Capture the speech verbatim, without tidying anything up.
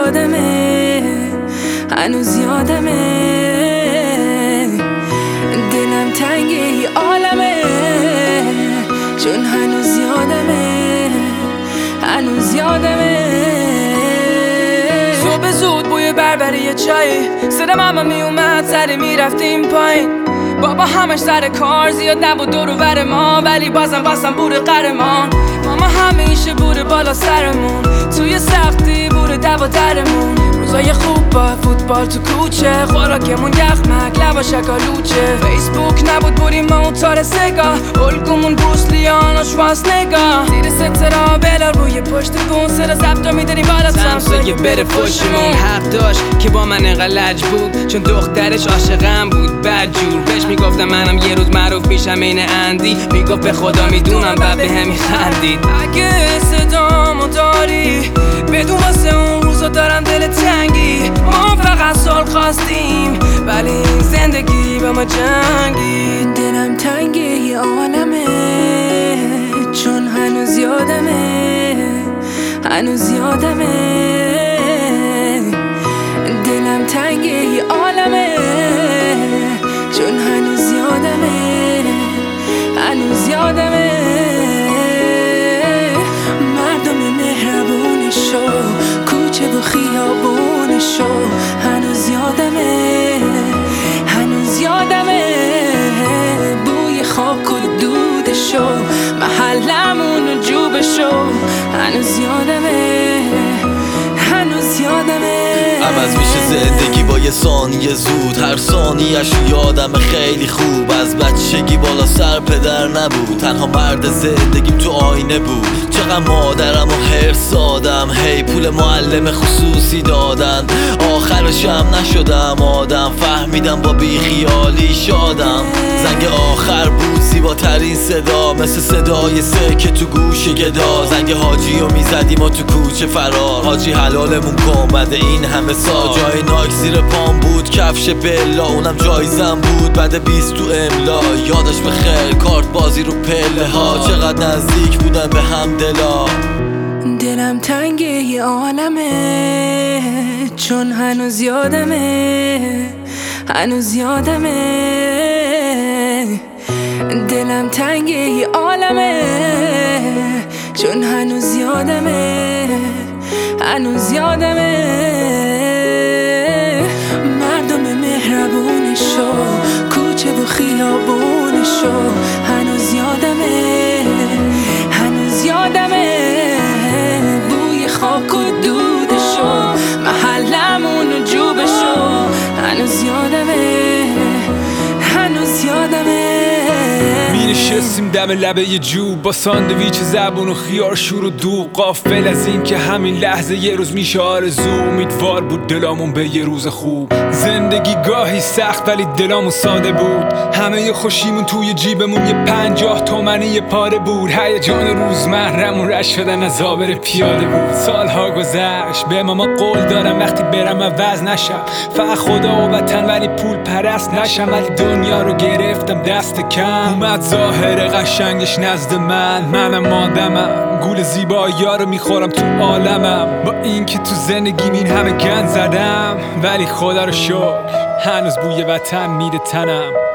یادمه، هنوز یادمه. دلم تنگ ای عالمه، چون هنوز یادمه، هنوز یادمه. صبح زود بوی بربری چای، صدا ماما می اومد سری میرفتیم پایین. بابا همش سر کار، زیاد نبود دور و بر ما، ولی بازم بازم بود قهرمان. ماما همیشه بود بالا سرمون، توی سختی بود دو درمون. روزای خوب با فوتبال تو کوچه، خوراکمون یخمک لبا شکالوچه. فیسبوک نبود بودیم موتار سگا، الگومون بوسلیان و شواس نگاه. زیر سترا بلار روی پشت بون، صدا زبطا میداریم بالا سمسایه بره پشتمون. حق داشت که با من انقدر لج بود، چون دخترش عاشقم بود بدجور. بهش میگفتم منم یه روز معروف میشم این اندی، میگفت به خدا میدونم بعد به همی خندید. اگه صدامو داری بدون واسه اون روزا دارم دل تنگی. ما فقط سال خواستیم ولی این زندگی به ما جنگی. دلم تنگ یه عالمه، چون هنوز یادمه، هنوز یادمه. دلم تنگ یه عالمه، چون هنوز یادمه، هنوز یادمه. مردم مهربونشو، کوچه و خیابونشو، هنوز یادمه، هنوز یادمه. بوی خاک و دودشو، محلمون و جوبشو، هنوز یادمه، هنوز یادمه. عوض میشه زندگی با یه ثانیه زود، هر ثانیه‌اش یادم خیلی خوب. از بچگی بالا سر پدر نبود، تنها مرد زندگیم تو آینه بود. چقدر مادرم و حرص دادم، هی پول معلم خصوصی دادن. آخرشم نشدم آدم، فهمیدم با بیخیالی شادم. زنگ آخر بود زیباترین صدا، مثل صدای سکه تو گوش گدا. زنگ حاجی رو میزدیم و تو کوچه فرار، حاجی حلالمون کن بعد این همه سال. جای نایک زیر پام بود، کفش بلا اونم جایزم بود بعد بیست تو املا. یادش بخیر کارت بازی رو پله ها، چقدر نزدیک بودن به هم دلا. دلم تنگ یه عالمه، چون هنوز یادمه، هنوز یادمه. دلم تنگ یه عالمه، چون هنوز یادمه، هنوز یادمه. مردم مهربونشو، کوچه و خیابونشو، هنوز یادمه، هنوز یادمه. بوی خاک و دودشو، محلمون و جوبشو، هنوز یادمه، هنوز یادمه. می نشستیم دم لبه یه جوب، با ساندویچ زبون و خیار شور و دوغ. غافل از این که همین لحظه یه روز میشه آرزو. امیدوار بود دلامون به یه روز خوب. زندگی گاهی سخت ولی دلامون ساده بود. همه ی خوشیمون توی جیبمون یه پنجاه تومنی یه پاره بود. هیجان روزمرمون رشت شدن از آبر پیاده بود. سالها گذشت، به ماما قول دارم وقتی برم عوض نشم. فقط خدا و وطن ولی پول پرست نشم. ولی دنیا رو گرفتم دست کم، اومد ظاهر قشنگش نزد من. منم آدمم، گول زیبایی ها رو میخورم تو عالمم. با این که تو زندگیم این همه گند زدم، ولی خدا رو شکر هنوز بوی وطن میره تنم.